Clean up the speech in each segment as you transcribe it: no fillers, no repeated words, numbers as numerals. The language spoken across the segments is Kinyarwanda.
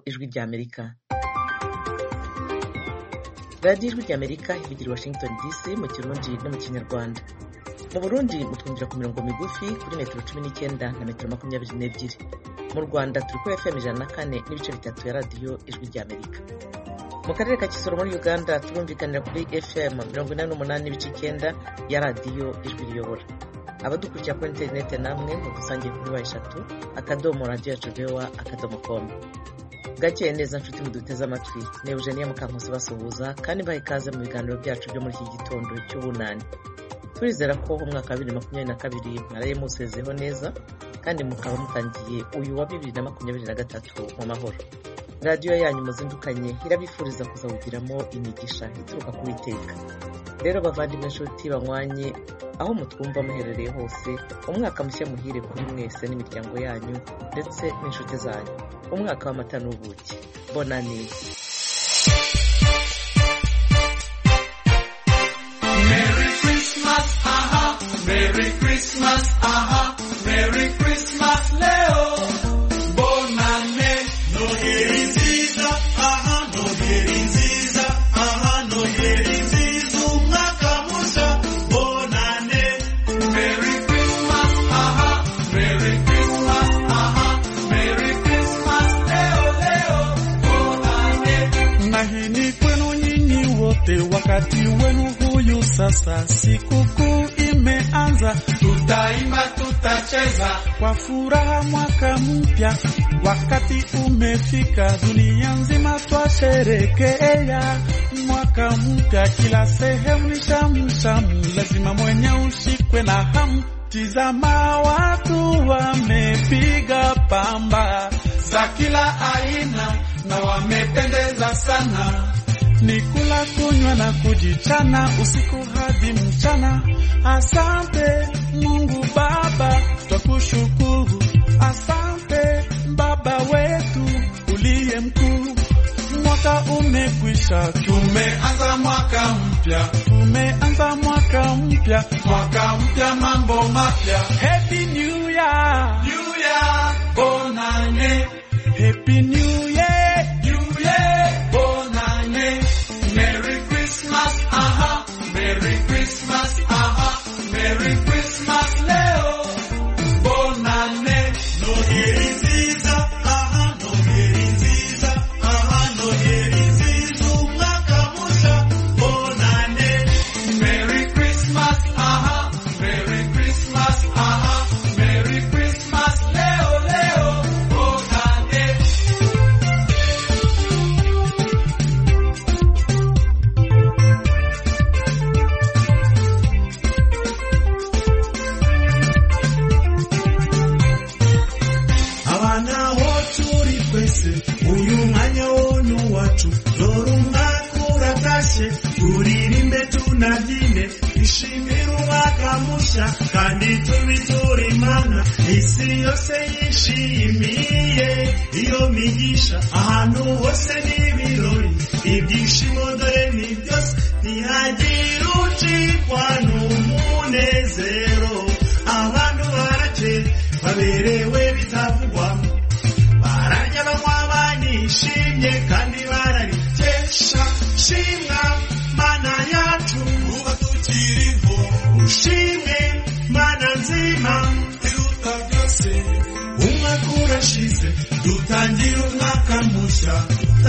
Ijwi ry'Amerika. Radio Ijwi ry'Amerika ivugira Washington DC mu Kirundi no mu Kinyarwanda. Mu Burundi mutwumvira ku mirongo migufi kuri metero 19 na metero 22. Mu Rwanda turi ku FM 104.3 ya Radio Ijwi ry'Amerika. Mu karere ka Kisoro muri Uganda turumvikanira kuri FM 88.9 ya Radio Ijwi riyobora. Abadukurikira kuri internet namwe mu dusangiye kuri wa3 @radioyacu.com. Gake neza nshuti muduteze amatwi ne Eugenia Mukankusi basuhuza kandi bahikaze mu biganiro byacu byo muri iki gitondo cy'ubunani. Turizera ko umwaka wa 2022 mwaraye musezeho neza kandi mukaba mutangiye uyu wa 2023 mu mahoro. Radio yanyu muzindukanye irabifuriza kuzawugiramo imigisha ituruka ku Uwiteka. Rero bavandimwe nshuti banywanye aho mutwumva muherereye hose, umwaka mushya muhire kuri mwese n'imiryango yanyu ndetse n'inshuti zanyu. Umwaka w'amata n'ubuki. Bonani. Merry Christmas, aha, Merry Christmas, aha, Merry Christmas, Leo. Bonane, Noheri nziza, aha, Noheri nziza, aha, Noheri nziza, umwaka musha, bonane. Merry Christmas, aha, Merry Christmas, aha, Merry Christmas, Leo, Leo, bonane. Nahini kwenu nyinyi wote, wakati wenu huyu sasa, sikukuu imeanza, Tutaimba, tutacheza, kwa furaha mwaka mpya, wakati umefika, dunia nzima twasherekea mwaka mpya, kila sehemu ni shamu shamu, lazima mwenye ushikwe na hamu. Tizama watu wamepiga pamba za kila aina na wamependeza sana. ni kula kunywa na kujichana usiku hadi mchana. Asante Mungu Baba, twakushukuru. Asante Baba wetu uliye mkuu. Mwaka umekwisha, Tumeanza mwaka mpya, tumeanza mwaka mpya, mwaka mpya, mambo mapya. Happy New Year, New Year, bonane, Happy New Year, New Year, bonane. Merry Christmas, aha, Merry Christmas, aha, Merry Christmas, Leo. Bonane, Noheri nziza, aha, Noheri nziza, aha, Noheri nziza, umwaka musha, bonane. Merry Christmas, aha, Merry Christmas, aha, Merry Christmas, Leo, Leo, bonane. abana woturi kwese uyu mwanya wonu wacu dore umwaka uratashe turirimbe tunabyine ishimira umwaka mushya kandi tubiture Imana isi yose yishimiye iyo migisha ahantu hose n'ibirori ibyishimo dore ni byose ntihagira ucikwa n'umunezero abantu barake baberewe bitavugwa bararya banywa banishimye kandi bararikesha shimwa Mana yacu Kuba tukiriho, ushimwe Mana nzima iruta byose. umwaka urashize dutangiye umwaka mushya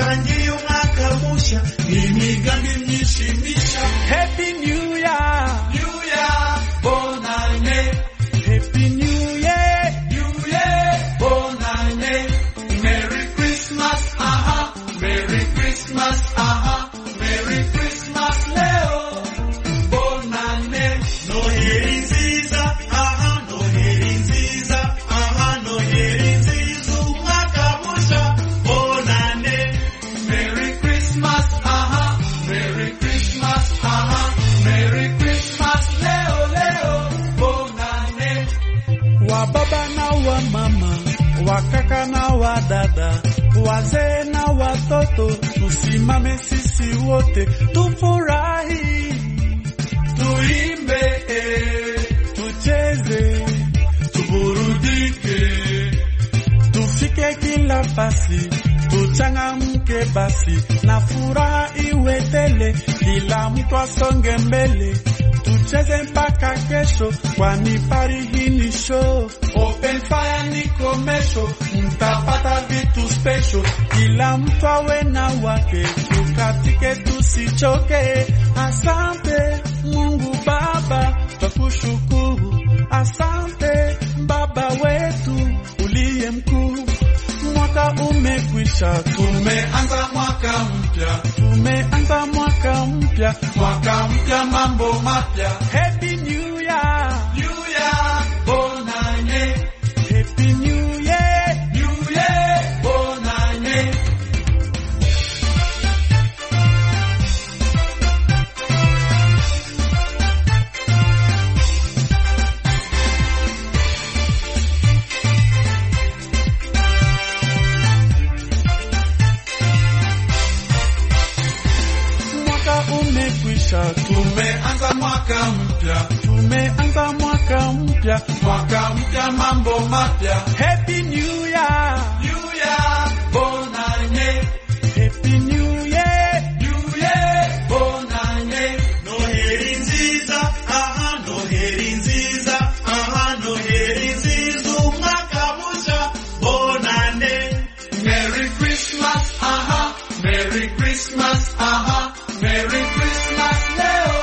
n'imigambi myinshi mishya. Happy New Year, New Year, bonane, Happy New Year, New Year, bonane. Merry Christmas, aha, Merry Christmas, aha, Merry Christmas, Leo. Bonane, Noheri nziza, aha, Noheri nziza, aha, Noheri nziza, umwaka mushya, bonane. Merry Christmas, aha, Merry Christmas, aha, Merry Christmas, Leo, Leo, bonane. wa baba na wa mama, wa kaka na wa dada, wazee na watoto, tusimame sisi wote tufurahi, Tuimbe, tucheze, tuburudike, tufike kila fasi, tuchangamke basi na furaha iwe tele, kila mtu asonge mbele, tucheze mpaka kesho, kwani pari hii ni show. Open fire ni komesho, mtapata vitu special, kila mtu awe na wake, tukatike tusichoke. Asante Mungu Baba, twakushukuru. Asante Baba wetu uliye mkuu. Mwaka umekwisha, Tumeanza mwaka mpya, tumeanza mwaka mpya, mwaka mpya, mambo mapya. Happy New Year, New Year, bonane. Happy New Year. New Year, bonane. Umekwisha, Tumeanza mwaka mpya, tumeanza mwaka mpya, mwaka mpya, mambo mapya. Happy New Year, New Year, bonane. Happy New Year, New Year, bonane. Noheri nziza, aha, noheri nziza, aha, noheri nziza, umwaka musha, bonane. Merry Christmas, aha, Merry Christmas, aha, Merry Christmas, leo,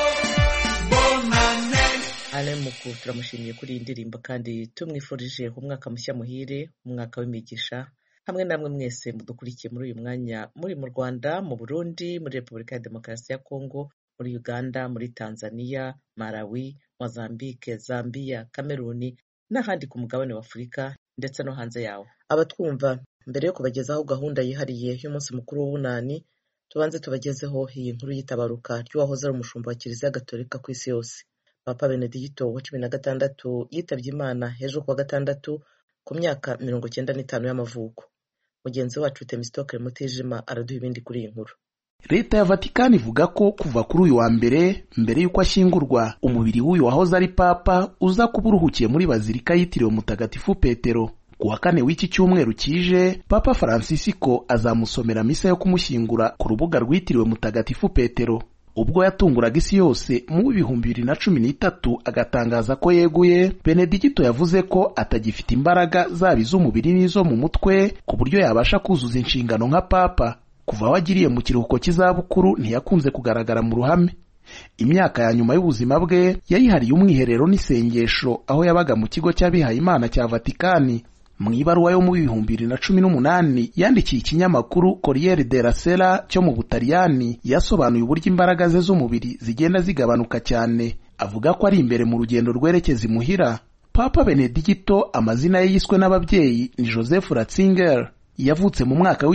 bonane. Alain Muku turamushimiye kuri iyi ndirimbo kandi tumwifurije umwaka mushya muhire, umwaka w'imigisha. Hamwe namwe mwese mudukurikiye muri uyu mwanya, muri mu Rwanda, mu Burundi, muri Repubulika ya Demokarasi ya Kongo, muri Uganda, muri Tanzania, Malawi, Mozambique, Zambia, Kameruni n'ahandi ku mugabane wa Afurika ndetse no hanze yawo. Abatwumva, mbere yo kubagezaho gahunda yihariye y'umunsi mukuru w'ubunani, tubanze tubagezeho iyi nkuru y'itabaruka ry'uwahoze ari umushumba wa Kiliziya Gatolika ku isi yose. Papa Benedicto wa 16 yitabye Imana ejo kuwa gatandatu ku myaka 95 y'amavuko. Mugenzi wacu Temistokle Mutijima araduha ibindi kuri iyi nkuru. Leta ya Vatikani ivuga ko kuva kuri uyu wa mbere yuko ashyingurwa, umubiri w'uyu wahoze ari papa uza kuba uruhukiye muri bazilika yitiriwe Mutagatifu Petero. Ku wa kane w'iki cyumweru kije, Papa Francisco azamusomera misa yo kumushyingura ku rubuga rwitiriwe Mutagatifu Petero. Ubwo yatunguraga isi yose mu 2013 agatangaza ko yeguye, Benedicto yavuze ko atagifite imbaraga zaba iz'umubiri n'izo mu mutwe ku buryo yabasha kuzuza inshingano nka papa. Kuva wagiriye mu kiruhuko cy'izabukuru ntiyakunze kugaragara mu ruhame. Imyaka ya nyuma y'ubuzima bwe yayihariye umwiherero n'isengesho aho yabaga mu kigo cy'abihaye Imana cya Vatikani. Mu ibaruwa yo mu 2018 yandikiye ikinyamakuru Corriere della Sera cyo mu Butaliyani, yasobanuye uburyo imbaraga ze z'umubiri zigenda zigabanuka cyane. Avuga ko ari imbere mu rugendo rwerekeza imuhira. Papa Benedicto amazina ye yiswe n'ababyeyi ni Joseph Ratzinger. Yavutse mu mwaka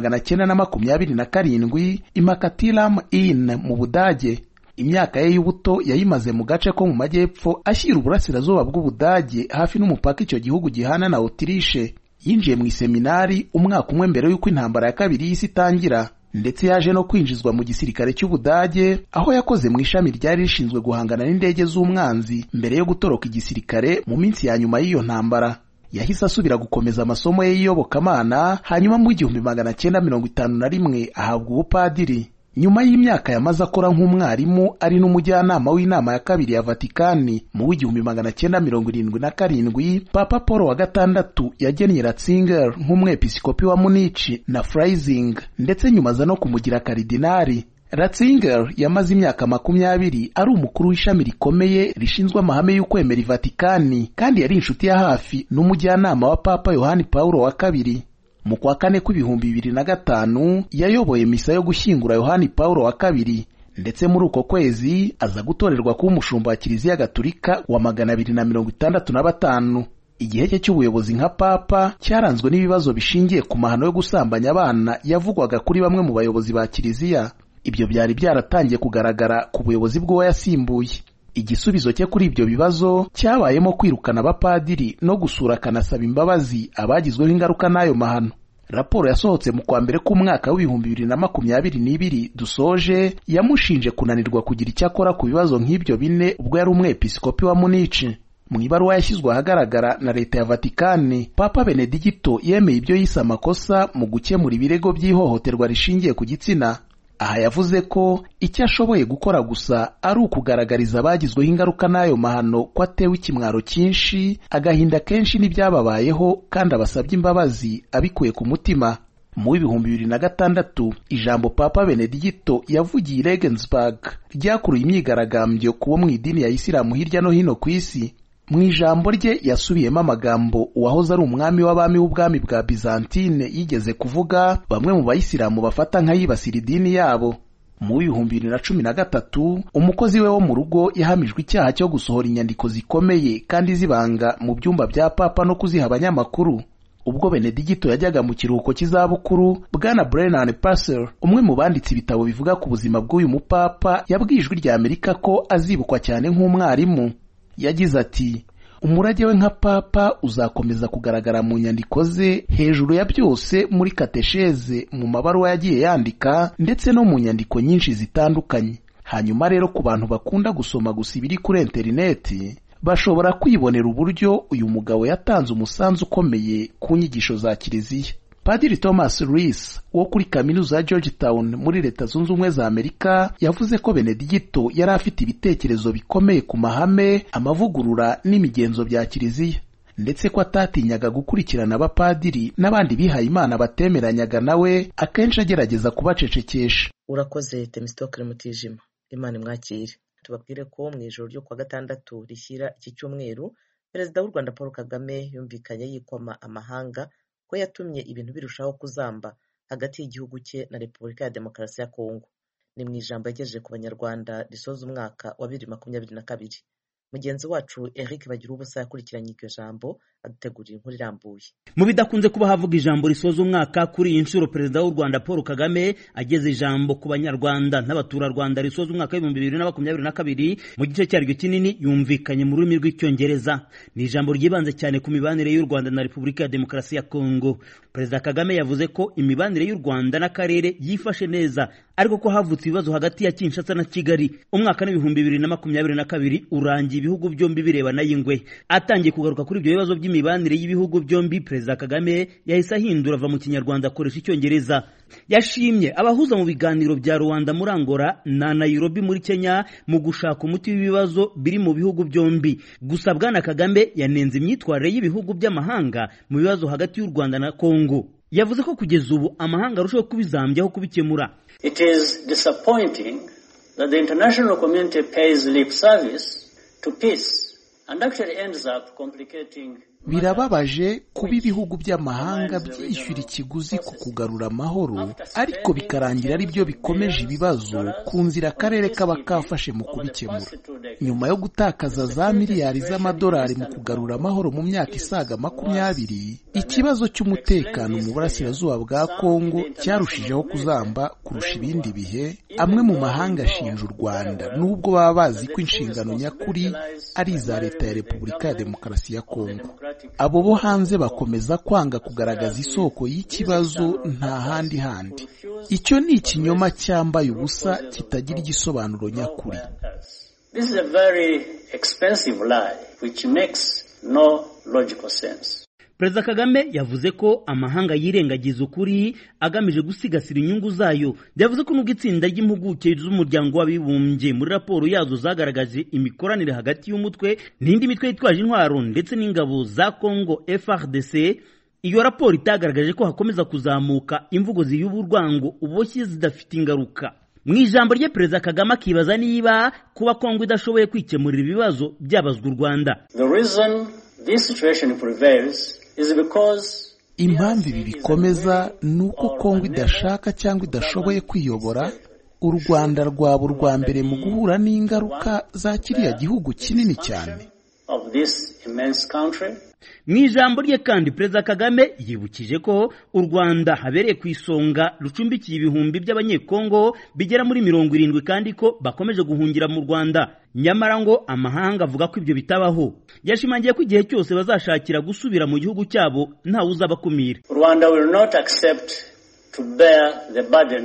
w'1927 i Makatilam Inn mu Budage. Imyaka ye y'ubuto yayimaze mu gace ko mu majyepfo ashyira uburasirazuba bw'Ubudage hafi n'umupaka icyo gihugu gihana na Autriche. Yinjiye mu iseminari umwaka umwe mbere y'uko intambara ya kabiri y'isi itangira, ndetse yaje no kwinjizwa mu gisirikare cy'Ubudage aho yakoze mu ishami ryari rishinzwe guhangana n'indege z'umwanzi mbere yo gutoroka igisirikare mu minsi ya nyuma y'iyo ntambara. Yahise asubira gukomeza amasomo ye y'iyobokamana, hanyuma mu 1951 ahabwa ubupadiri. Nyuma y'imyaka yamaze akora nk'umwarimu ari n'umujyanama w'inama ya kabiri ya Vatikani, mu 1977 Papa Paul wa gatandatu yagennye Ratzinger nk'umwepiskopi wa Munich na Freising, ndetse nyuma aza no kumugira karidinari. Ratzinger yamaze imyaka 20 ari umukuru w'ishami rikomeye rishinzwe amahame y'ukwemera Vatikani, kandi yari inshuti ya hafi n'umujyanama wa Papa Yohani Paulo wa kabiri. Mu kwa kane k'2005 yayoboye misa yo gushyingura Yohani Paulo wa kabiri, ndetse muri uko kwezi aza gutorerwa kuba umushumba wa Kiliziya Gatolika wa 265. Igihe cye cy'ubuyobozi nka papa cyaranzwe n'ibibazo bishingiye ku mahano yo gusambanya abana yavugwaga kuri bamwe mu bayobozi ba Kiliziya. Ibyo byari byaratangiye kugaragara ku buyobozi bw'uwo yasimbuye. Igisubizo cye kuri ibyo bibazo cyabayemo kwirukana abapadiri no gusura akanasaba imbabazi abagizweho ingaruka n'ayo mahano. Raporo yasohotse mu kwa mbere k'umwaka w'2022 dusoje yamushinje kunanirwa kugira icyo akora ku bibazo nk'ibyo bine ubwo yari umwepiskopi wa Munich. Mu ibaruwa yashyizwe ahagaragara na leta ya Vatikani, Papa Benedigito yemeye ibyo yise amakosa mu gukemura ibirego by'ihohoterwa rishingiye ku gitsina. Aha yavuze ko icyo ashoboye gukora gusa ari ukugaragariza abagizweho ingaruka n'ayo mahano ko atewe ikimwaro cyinshi, agahinda kenshi n'ibyababayeho, kandi abasabye imbabazi abikuye ku mutima. Mu 2006 ijambo Papa Benedigito yavugiye i Regensburg ryakuruye imyigaragambyo kubo mu idini ya Isilamu hirya no hino ku isi. Mu ijambo rye yasubiyemo amagambo uwahoze ari umwami w'abami w'ubwami bwa Byzantine yigeze kuvuga bamwe mu bayisilamu bafata nk'ayibasira idini yabo. Mu 2013 umukozi we wo mu rugo yahamijwe icyaha cyo gusohora inyandiko zikomeye kandi zibanga mu byumba bya Papa no kuziha abanyamakuru. Ubwo Benedigito yajyaga mu kiruhuko cy'izabukuru, Bwana Brennan Purcell, umwe mu banditse ibitabo bivuga ku buzima bw'uyu mupapa, yabwiye Ijwi rya Amerika ko azibukwa cyane nk'umwarimu. Yagize ati, umurage we nka Papa uzakomeza kugaragara mu nyandiko ze, hejuru ya byose muri katesheze, mu mabaruwa yagiye yandika, ndetse no mu nyandiko nyinshi zitandukanye. Hanyuma rero ku bantu bakunda gusoma gusa ibiri kuri interineti, bashobora kwibonera uburyo uyu mugabo yatanze umusanzu ukomeye ku nyigisho za Kiliziya. Padiri Thomas Rees wo kuri kaminuza ya Georgetown muri Leta Zunze Ubumwe za Amerika yavuze ko Benedigito yari afite ibitekerezo bikomeye ku mahame, amavugurura n'imigenzo bya Kiliziya, ndetse ko atatinyaga gukurikirana abapadiri n'abandi bihaye Imana batemeranyaga nawe, akenshi agerageza kubacecekesha. Urakoze Temistokle Mutijima, Imana imwakire. Tubabwire ko mu ijoro ryo kwa gatandatu rishyira iki cyumweru, Perezida w'u Rwanda Paul Kagame yumvikanye yikoma amahanga ko yatumye ibintu birushaho kuzamba hagati y'igihugu cye na Repubulika ya Demokarasi ya Kongo. Ni mu ijambo yagejeje ku Banyarwanda risoza umwaka wa 2022. Mugenzi wacu Eric Bagirubusa yakurikiranye iryo jambo adutegurira inkuru irambuye. Mu bidakunze kuba havuga ijambo risoza umwaka, kuri iyi nshuro Perezida w'u Rwanda Paul Kagame ageze ijambo ku Banyarwanda n'abaturarwanda risoza umwaka wa 2022 mu gice cyaryo kinini yumvikanye mu rurimi rw'icyongereza. Ni ijambo ryibanze cyane ku mibanire y'u Rwanda na Repubulika ya Demokarasi ya Kongo. Perezida Kagame yavuze ko imibanire y'u Rwanda n'akarere yifashe neza, ariko ko havutse ibibazo hagati ya Kinshasa na Kigali. Umwaka wa 2022 urangiye ibihugu byombi birebana y'ingwe. Atangiye kugaruka kuri ibyo bibazo by'imibanire y'ibihugu byombi, Perezida Kagame yahise ahindura ava mu Kinyarwanda akoresha Icyongereza. Yashimye abahuza mu biganiro bya Rwanda muri Angola na Nairobi muri Kenya mu gushaka umuti w'ibibazo biri mu bihugu byombi. Gusa Bwana Kagame yanenze imyitwarire y'ibihugu by'amahanga mu bibazo hagati y'u Rwanda na Kongo. Yavuze ko kugeza ubu amahanga arushaho kubizambyaho kubikemura. It is disappointing that the international community pays lip service to peace and actually ends up complicating. Birababaje kuba ibihugu by'amahanga byishyura ikiguzi ku kugarura amahoro, ariko bikarangira ari byo bikomeje ibibazo ku nzira akarere kaba kafashe mu kubikemura. Nyuma yo gutakaza za miliyari z'amadolari mu kugarura amahoro mu myaka isaga 20, ikibazo cy'umutekano mu burasirazuba bwa Kongo cyarushijeho kuzamba kurusha ibindi bihe. Amwe mu mahanga ashinja u Rwanda, nubwo baba bazi ko inshingano nyakuri ari iza leta ya Repubulika ya Demokarasi ya Kongo. Abo bo hanze bakomeza kwanga kugaragaza isoko y'ikibazo nta handi. Icyo ni ikinyoma cyambaye ubusa kitagira igisobanuro nyakuri. This is a very expensive lie which makes no logical sense. Perezida Kagame yavuze ko amahanga yirengagiza ukuri agamije gusigasira inyungu zayo. Yavuze ko nubwo itsinda ry'impuguke z'umuryango w'abibumbye muri raporo yazo zagaragaje imikoranire hagati y'umutwe n'indi mitwe yitwaje intwaro ndetse n'ingabo za Kongo FARDC, iyo raporo itagaragaje ko hakomeza kuzamuka imvugo ziy'uburwango uboshye zidafite ingaruka. Mu ijambo rye Perezida Kagame akibaza niba kuba Kongo idashoboye kwikemurira ibibazo byabazwa u Rwanda. The reason this situation prevails is because impamvu ibi bikomeza nuko Kongo idashaka cyangwa idashoboye kwiyobora. U Rwanda rwaba urwa mbere mu guhura n'ingaruka za kiriya gihugu kinini cyane. Of this immense country. Mu ijambo rye kandi Perezida Kagame yibukije ko u Rwanda habereye ku isonga rucumbikiye ibihumbi by'abanyekongo bigera muri 70 kandi ko bakomeje guhungira mu Rwanda. Nyamara ngo amahanga avuga ko ibyo bitabaho. Yashimangiye ko igihe cyose bazashakira gusubira mu gihugu cyabo nta uzabakumira. Rwanda will not accept to bear the burden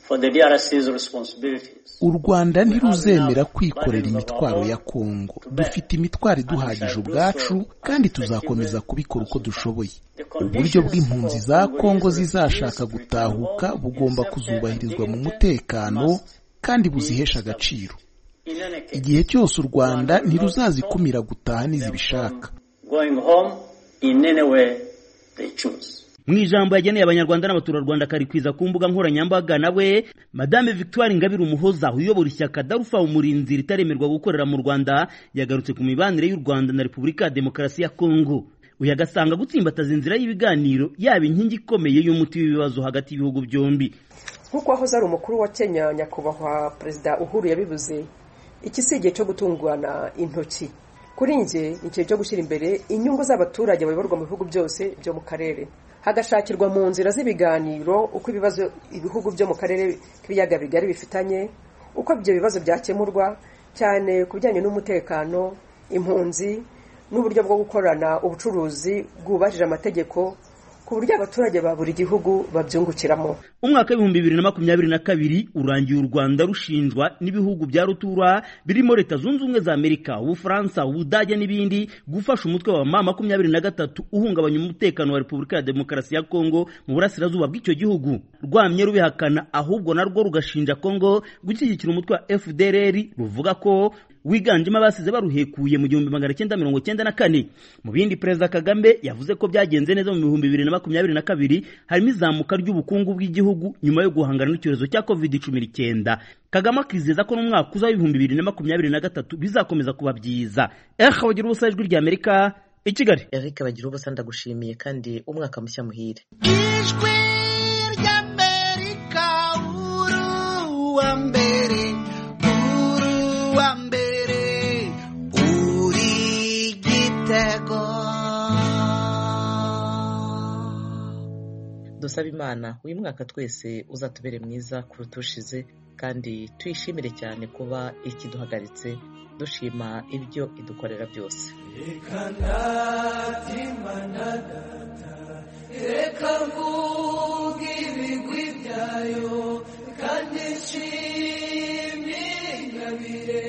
for the DRC's responsibilities. U Rwanda ntiruzemera kwikorera imitwaro ya Kongo. Dufite imitwaro iduhagije ubwacu kandi tuzakomeza kubikora uko dushoboye. Uburyo bw'impunzi za Kongo zizashaka gutahuka bugomba kuzubahirizwa mu mutekano kandi buzihesha agaciro. Igihe cyose u Rwanda ntiruzazikumira gutaha nizibishaka. Going home in any way they choose. Mu ijambo yageneye abanyarwanda n'abaturarwanda karikwiza ku mbuga nkoranyambaga nawe Madame Victoire Ingabire Umuhoza uyobora ishyaka Darufa Umurinzi ritaremerwa gukorera mu Rwanda yagarutse ku mibanire y'u Rwanda na Repubulika ya Demokarasi ya Kongo. Uyagasanga gutsimbataza inzira y'ibiganiro yaba inkingi ikomeye y'umuti w'ibibazo hagati y'ibihugu byombi. Nkuko aho zari umukuru wa Kenya nyakubahwa Perezida Uhuru yabivuze, iki si igihe cyo gutungwana intoki. Kuri nje igihe cyo gushyira imbere inyungu z'abaturage bayoborwa mu bihugu byose byo mu karere. Hagashakirwa mu nzira z'ibiganiro uko ibibazo ibihugu byo mu karere k'ibiyaga bigari bifitanye, uko ibyo bibazo byakemurwa cyane kubijyanye n'umutekano, impunzi n'uburyo bwo gukorana ubucuruzi bwubahirije amategeko ku buryo abaturage ba buri gihugu babyungukiramo. Umwaka wa 2022 urangiye u Rwanda rushinjwa n'ibihugu bya rutura birimo Leta Zunze Ubumwe za Amerika, Ubufaransa, Ubudage n'ibindi gufasha umutwe wa M23 uhungabanya umutekano wa Repubulika ya Demokarasi ya Kongo mu burasirazuba bw'icyo gihugu. Rwamye rubihakana ahubwo narwo rugashinja Kongo gushyigikira umutwe wa FDLR ruvuga ko wiganjemo abasize baruhekuye mu 1994. Mu bindi Perezida Kagame yavuze ko byagenze neza mu 2022 harimo izamuka ry'ubukungu bw'igihugu nyuma yo guhangana n'icyorezo cya COVID-19. Kagame akizeza ko mu mwaka uza 2023 bizakomeza kuba byiza. Bagira ubusa ijwi rya Amerika i Kigali. Eric Bagira ubusa ndagushimiye kandi umwaka mushya muhire. Ijwi rya Amerika uruwa mbere uri gitego. Dusaba Imana uyu mwaka twese uzatubere mwiza kuruta ushize kandi tuyishimire cyane kuba ikiduhagaritse dushima ibyo idukorera byose. Reka mvuge ibigwi byayo kandi nshimire ingabire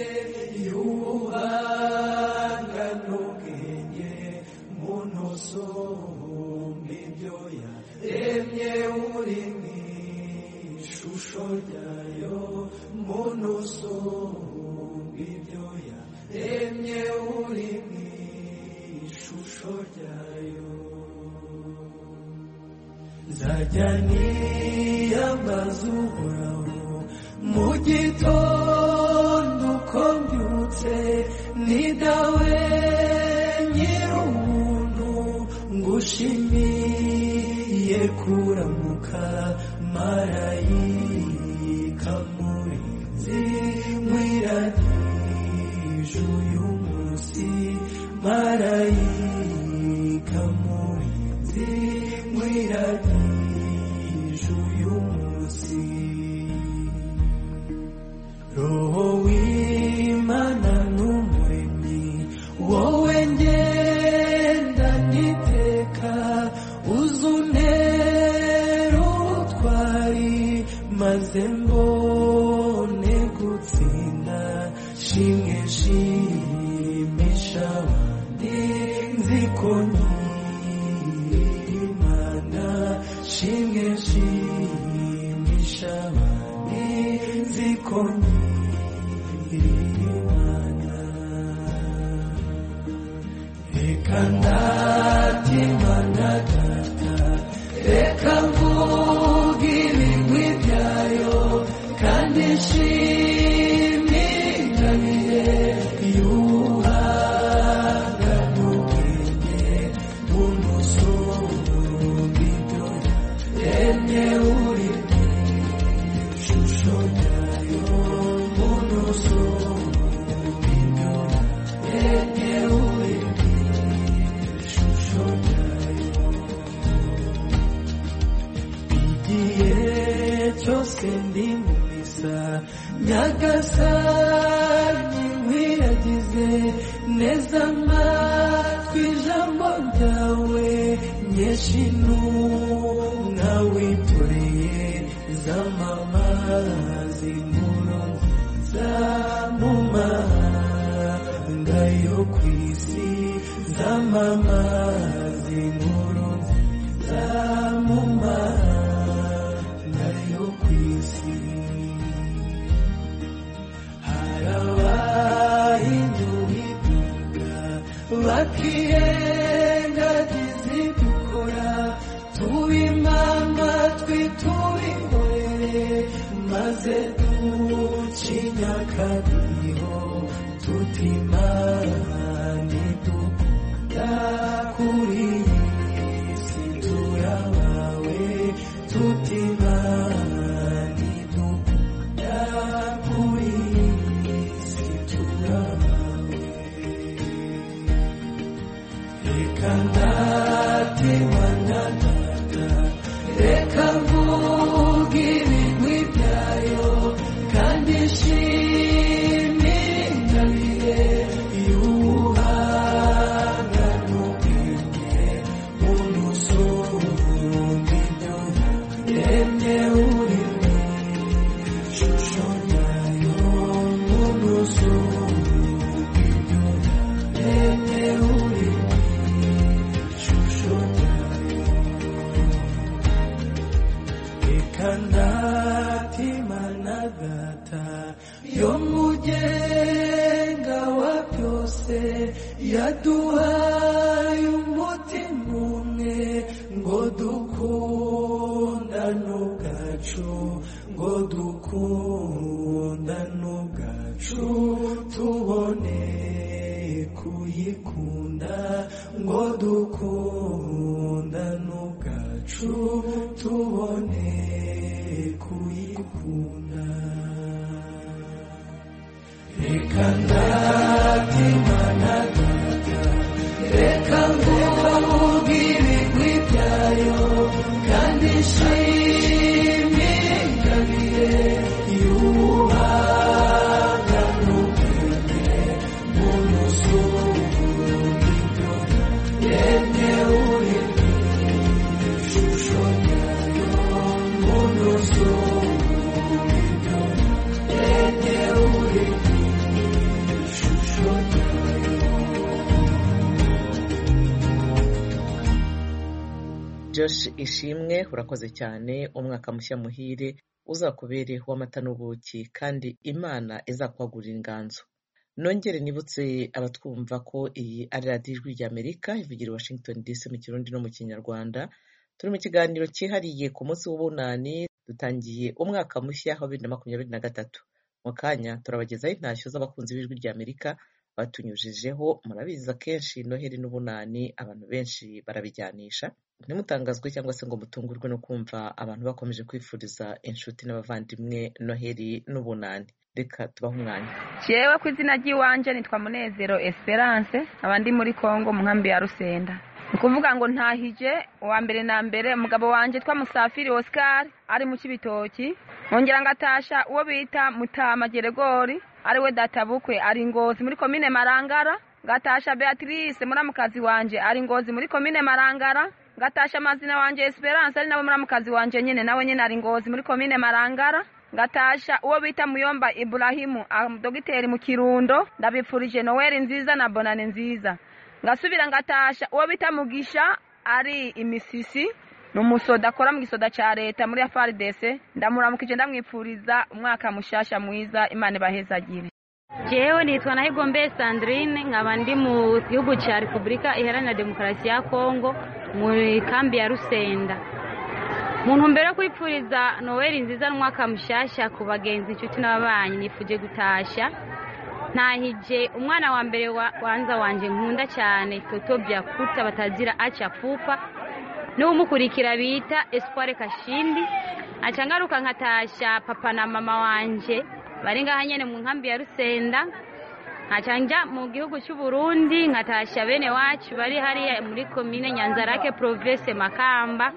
y'ubuhanga n'ubwenge muntu usumba ibyo yaremye uri mu ishusho ryayo muntu usumba ibyo yaremye uri mu ishusho ryayo. Nzajya niyambaza Uhoraho mu gitondo uko mbyutse, ni dawe nyir'ubuntu ngushimiye kuramuka marayika murinzi mwiragije uyu munsi, marayika murinzi mwiragije uyu munsi. Roho w'Imana n'umuremyi wowe ngenda niteka, uzuntere ubutwari maze mbone gutsinda, shimwe shimisha abandi nziko Imana, shimwe shimisha abandi nziko Imana. Reka ndatimana data, reka mvuge ibigwi byayo kandi nshimire ingabire y'ubuhanga n'ubwenge muntu usumba ibyo yaremye uri mu ishusho ryayo, muntu usumba ibyo yaremye uri mu ishusho ryayo. Igihe cyose ndi mu misa Nyagasani nkwiragize neza amatwi ijambo ryawe, nyinshi intumwa witoreye z'amama amazi inkuru nziza mu mahanga yo ku isi z'amamazi inkuru nziza mu mahanga yo ku isi. harabahinduka bakirengagiza idukora tubimama twitubihorere maze ducinya akadiho tutimane dukunda kuri iyi si turabawe tutimane dukunda kuri iyi si turabawe. reka ndatimana reka mvuge ibigwi byayo kandi nshimire ingabire y'ubuhanga n'ubwenge muntu usumba ibyo yaremye uri mu ishusho ryayo muntu usumba ibyo yaremye uri mu ishusho ryayo. reka ndatimana data yo mugenga wa byose yaduhaye umutima umwe ngo dukundane ubwacu ngo dukundane ubwacu tubone kuyikunda ngo dukundane ubwacu tubone kuyikunda. reka ndatimana data reka mvuge ibigwi byayo kandi nshimire ingabire y'ubuhanga n'ubwenge muntu usumba ibyo yaremye uri mu ishusho ryayo muntu usumba ibyo yaremye uri mu ishusho ryayo. Josh Ishimwe urakoze cyane, umwaka mushya muhire uzakubere w'amata n'ubuki kandi Imana izakwagurira inganzo. Nongere nibutse abatwumva ko iyi ari radiyo ijwi ry'Amerika ivugira i Washington DC mu Kirundi no mu Kinyarwanda. Turi mu kiganiro cyihariye ku munsi w'ubunani, dutangiye umwaka mushya wa 2023. Mu kanya turabagezaho intashyo z'abakunzi b'ijwi ry'Amerika batunyujijeho. Murabizi akenshi Noheli n'ubunani abantu benshi barabijyanisha, ntimutangazwe cyangwa se ngo mutungurwe no kumva abantu bakomeje kwifuriza inshuti n'abavandimwe Noheli n'ubunani. Reka tubahe umwanya. Jewe ku izina ry'iwanje nitwa Munezero Esperance, abandi muri Kongo mu nkambi ya Rusenda. Ukuvuga ngo ntahije uwa mbere na mbere umugabo wanje twa Musafiri Oscar ari mu Kibitoki, nkongera ngatasha uwo bita Mutama Geregori ari we databukwe ari Ngozi muri komine Marangara, ngatasha Beatrice muramukazi wanje ari Ngozi muri komine Marangara, ngatasha amazina wanje Esperance ari nabo muramukazi wanje nyene nawe nyene ari Ngozi muri komine Marangara, ngatasha uwo bita Muyomba Ibrahimu dogiteri mu Kirundo, ndabipfurije Noel nziza na Bonane nziza. Ngasubira ngatasha uwo bita Mugisha ari Imisisi n'umusoda akora mu gisoda ca leta muri FARDC, ndamuramukije ndamwipfuriza umwaka mushasha mwiza, Imana ibahezagire. Jewe nitwa Nahigombe Sandrine, nkaba ndi mu gihugu cya Repubulika Iharanira Demokarasi ya Kongo muri kambi ya Rusenda. Muntu mbere kwipfuriza Noel nziza n'umwaka mushasha ku bagenzi inshuti n'ababanyi, nifuje gutasha ntahije umwana wa mbere wanza wanje nkunda cyane Totobya Kuta batazira acha Fupa n'umukurikira bita Espoir Kashindi, acangaruka nkatasha papa na mama wanje bari ngaha nyene mu nkambi ya Rusenda, nkacanja mu gihugu cy'u Burundi nkatasha bene wacu bari hari muri komine Nyanzarake province Makamba.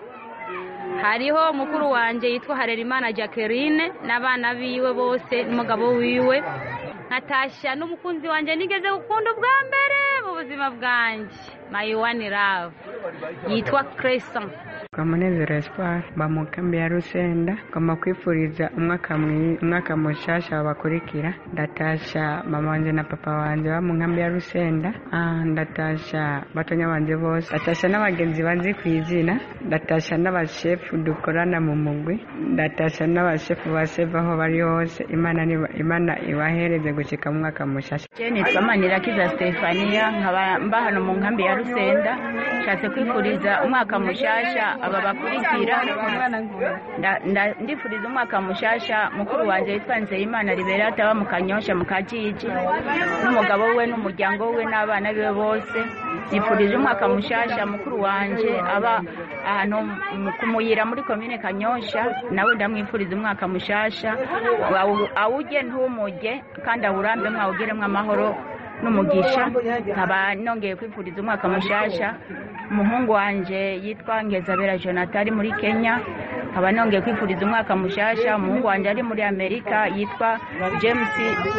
Hariho mukuru wanje yitwa Harerimana Jacqueline n'abana biwe bose n'umugabo wiwe, nkatasha n'umukunzi wanje nigeze gukunda ubwa mbere mu buzima bwanje, my one love yitwa Crescent. Kwa Munezero Espoir mba mu kambi ya Rusenda, ngomba kwifuriza umwaka mushasha wabakurikira. Ndatasha mama wanje na papa wanje ba mu nkambi ya Rusenda, ndatasha batonya banje bose, ndatasha n'abagenzi banzi kwizina, ndatasha n'abashefu dukorana mu mugwi, ndatasha n'abashefu baseva aho bari hose. Imana ibahereze gushika mu mwaka mushasha. Nitwa Manirakiza Stefania, nkaba mba hano mu nkambi ya Rusenda. Nshatse kwifuriza umwaka mushasha aba bakurikira. Ndifuriza umwaka mushasha mukuru wanje yitwa Nzeyimana Liberata aba mu Kanyosha mu Kajiji, n'umugabo we n'umuryango we n'abana be bose. Nifurije umwaka mushasha mukuru wanje aba ahantu kumuyira muri commune Kanyosha, nawe ndamwifuriza umwaka mushasha awuje ntumujye kandi awurambe mwawugiremwe amahoro n'umugisha. Nkaba nongeye kwifuriza umwaka mushasha umuhungu wanje yitwa Ngezabera Jonathan ari muri Kenya. Nkaba nongeye kwifuriza umwaka mushasha umuhungu wanje ari muri Amerika yitwa James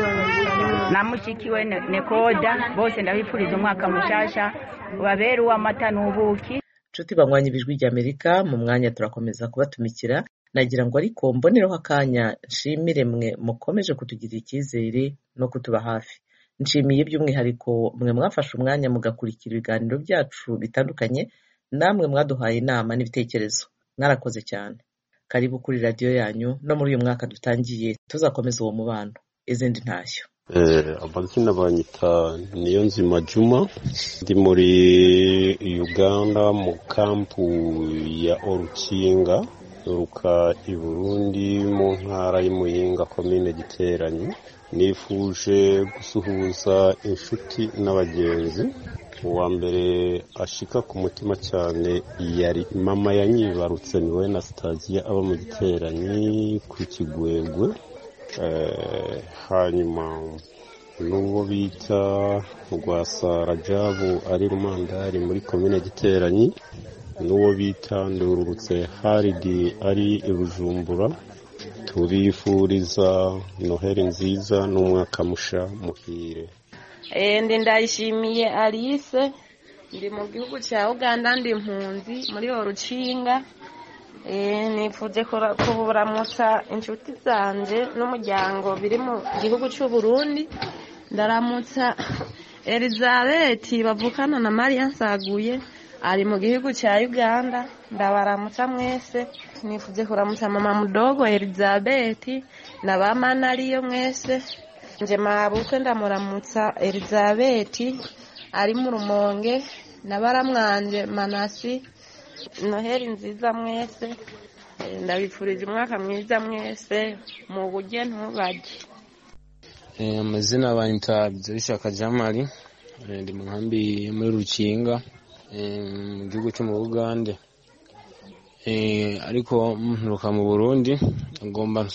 na mushikiwe Nekoda. Bose ndabifuriza umwaka mushasha babere uw'amata n'ubuki. Nshuti banywanyi bijwi rya Amerika, mu mwanya turakomeza kubatumikira. Nagira ngo ariko mbonereho akanya nshimire mwe mukomeje kutugirira icyizere no kutuba hafi. Nshimiye by'umwihariko mwe mwafashe umwanya mugakurikira ibiganiro byacu bitandukanye, namwe mwaduhaye inama n'ibitekerezo. Mwarakoze cyane. Karibu kuri radio yanyu, no muri uyu mwaka dutangiye tuzakomeza uwo mubano. Izindi ntashyo. Abazina banyita Niyonzima Juma, ndi muri Uganda mu kampu ya Orukinga, ruka i Burundi mu ntara y'Imuyinga komine Giteranyi. Nifuje gusuhuza inshuti n'abagenzi. Uwa mbere ashika ku mutima cyane yari mama yanyibarutse, niwe na Stasia aba mu Giteranyi ku Kigwegwe. Hanyuma n'uwo bita Rwasa Rajabu ari Rumandari muri komine Giteranyi, n'uwo bita Ndururutse Haridi ari i Bujumbura. Tubifuriza Noheli nziza n'umwaka musha muhire. Ndi Ndayishimiye Alice, ndi mu gihugu cya Uganda, ndi impunzi muri Orukinga. Nifuje kuramutsa inshuti zanje n'umuryango biri mu gihugu cy'u Burundi. Ndaramutsa Elizabeth bavukana na Maria Nsaguye ari mu gihugu cya Uganda, ndabaramutsa mwese. Nifuje kuramutsa mama mudogo Elizabeth na bamana ariyo mwese. Nje mabukwe ndamuramutsa Elizabeth ari mu Rumonge na baramwanje Manasi. Noheli nziza mwese, ndabifurije umwaka mwiza mwese mu buryo ntubajye. Amazina banyita Bizishaka Jamali, ndi mu nkambi muri Rukinga mu gihugu cyo mu Uganda. Ariko nturuka mu Burundi. Ngomba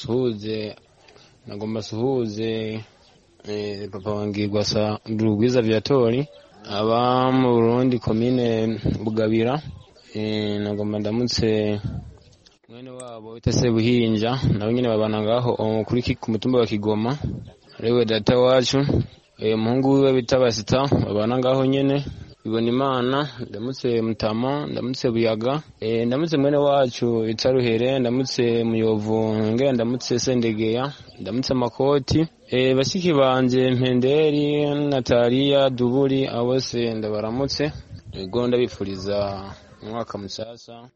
nsuhuze papa wange Rwasa Ndurugwiza Viatori aba mu Burundi komine Bugabira. Nagomba ndamutse mwene wabo wita Sebuhinja, nawe nyine babana ngaho kuri ku mutumba wa Kigoma, ariwe data wacu. Umuhungu we bita Basita babana ngaho nyene Ibona Imana. Ndamutse Mutama, ndamutse Buyaga, ndamutse mwene wacu Itaruhere, ndamutse Muyovu, ndamutse Sendegeya, ndamutse Makoti, bashiki banje Mpenderi, Natalia, Duburi, abose ndabaramutse. Ego ndabifuriza umwaka musasa.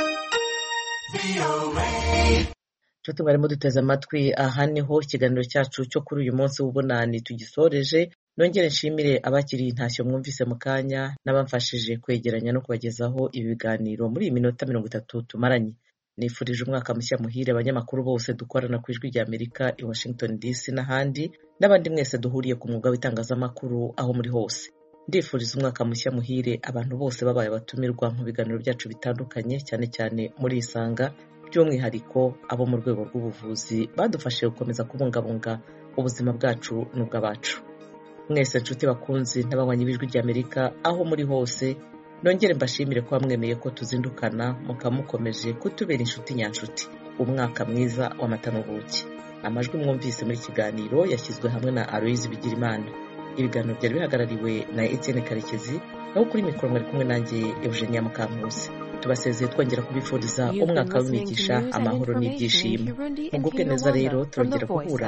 Nshuti mwarimo duteze amatwi, aha niho ikiganiro cyacu cyo kuri uyu munsi w'ubunani tugisoreje. Nongere nshimire abakiriye intashyo mwumvise mu kanya n'abamfashije kwegeranya no kubagezaho ibi biganiro muri iyi minota 30 tumaranye. Nifurije umwaka mushya muhire abanyamakuru bose dukorana ku ijwi rya Amerika i Washington DC n'ahandi, n'abandi mwese duhuriye ku mwuga w'itangazamakuru aho muri hose. Ndifuriza umwaka mushya muhire abantu bose babaye batumirwa mu biganiro byacu bitandukanye, cyane cyane muri Isanga, by'umwihariko abo mu rwego rw'ubuvuzi badufashije gukomeza kubungabunga ubuzima bwacu n'ubw'abacu. Mwese nshuti bakunzi n'abanywanyi b'ijwi rya Amerika aho muri hose, nongere mbashimire ko mwemeye ko tuzindukana mukamukomeje kutubera inshuti nyanshuti. Umwaka mwiza w'amata n'ubuki. Amajwi mwumvise muri kiganiro yashyizwe hamwe na Aloise Bigirimana. Ibiganiro byari bihagarariwe na Etienne Karekezi, naho kuri mikoro mwari kumwe nanjye Eugenia Mukankusi. tubasezeye twongera kubifuriza umwaka w'imigisha amahoro n'ibyishimo mugubwe neza rero turongera guhura